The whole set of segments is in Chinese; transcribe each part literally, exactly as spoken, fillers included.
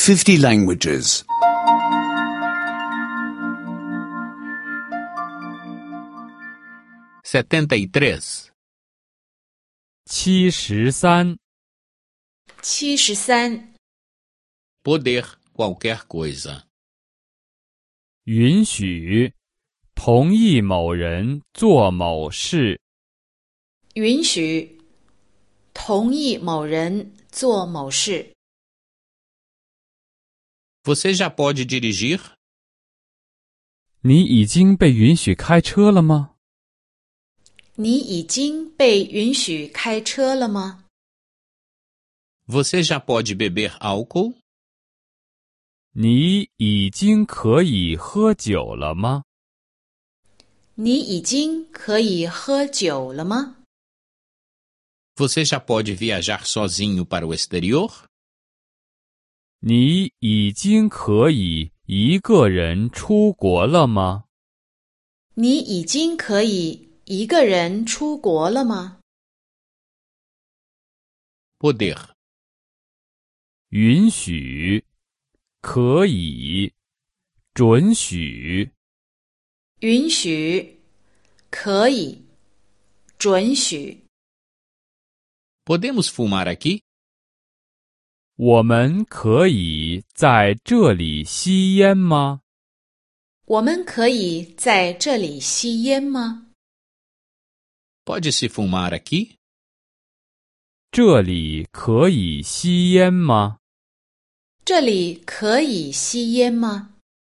fifty languages. setenta e três. 七十三， 七十三， Poder qualquer coisa. 允许，同意某人做某事。 允许，同意某人做某事。 Você já pode dirigir? 你已经被允许开车了吗？ 你已经被允许开车了吗？ Você já pode beber álcool? 你已经可以喝酒了吗？ 你已经可以喝酒了吗？ Você já pode viajar sozinho para o exterior? 你已经可以一个人出国了吗？ 你已经可以一个人出国了吗？ Poder. 允许，可以，准许。 允许，可以，准许。 Podemos fumar aqui? 我们可以在这里吸烟吗？ 我们可以在这里吸烟吗？ Pode-se fumar aqui? 这里可以吸烟吗？ 这里可以吸烟吗？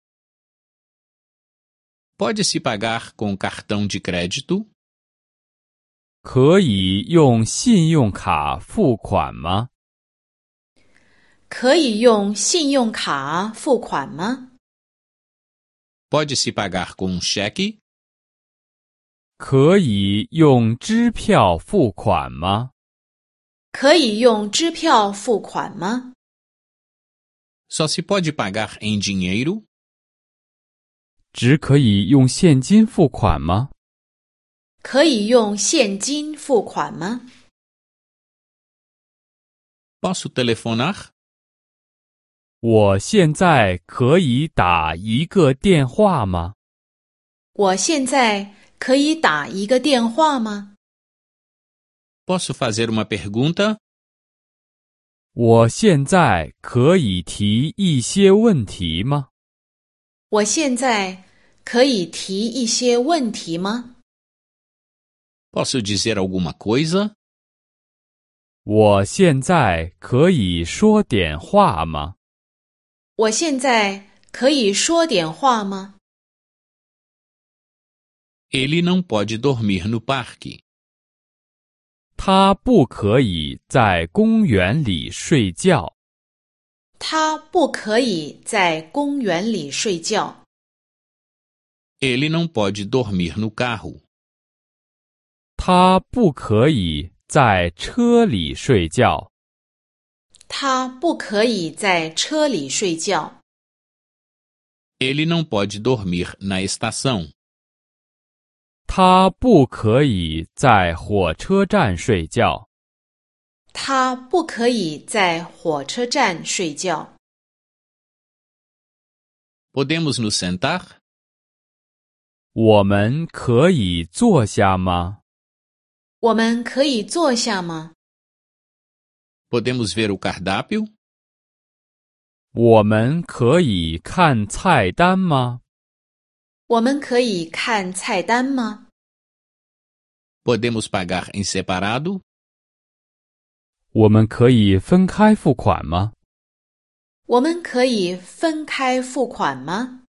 Pode-se pagar com cartão de crédito? 可以用信用卡付款吗？ 可以用信用卡付款吗？ Pode-se pagar com cheque? 可以用支票付款吗？ 可以用支票付款吗？ Só se pode pagar em dinheiro? 只可以用现金付款吗？ 可以用现金付款吗？ Posso telefonar? 我现在可以打一个电话吗？ 我现在可以打一个电话吗？ Posso fazer uma pergunta? 我现在可以提一些问题吗？ 我现在可以提一些问题吗？ Posso dizer alguma coisa? 我现在可以说点话吗？ 我现在可以说点话吗？ Ele não pode dormir no parque. 他不可以在公园里睡觉。 他不可以在公园里睡觉。 Ele não pode dormir no carro. 他不可以在车里睡觉。 他不可以在车里睡觉。 Ele não pode dormir na estação. 他不可以在火车站睡觉。 他不可以在火车站睡觉。 Podemos nos sentar? 我们可以坐下吗？ 我们可以坐下吗？ Podemos ver o cardápio? 我们可以看菜单吗？ 我们可以看菜单吗？ Podemos pagar em separado? 我们可以分开付款吗？ 我们可以分开付款吗？